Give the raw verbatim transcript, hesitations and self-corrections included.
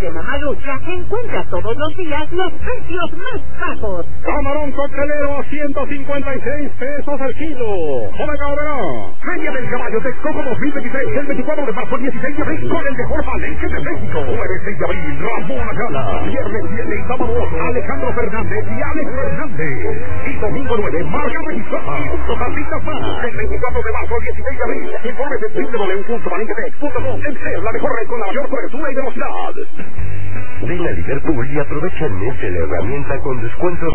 de Mamalucha encuentra todos los días los precios más bajos. Camarón coctelero a ciento cincuenta y seis pesos al kilo. Omega, Omega. Feria del Caballo Texcoco dos mil veintitrés, el veinticuatro de marzo al dieciséis de abril, con el mejor palenque de México. Jueves seis de abril, Ramón Ayala. Viernes siete y sábado ocho, Alejandro Fernández y Alex Fernández. Y domingo nueve, Marga Registrada. Totalita más. El veinticuatro de marzo al dieciséis de abril. Informe de doble u doble u doble u punto palenquetex punto com. El ser la mejor red con la mayor cobertura y velocidad. Ven a Liverpool y aprovecha el mes de la herramienta con descuentos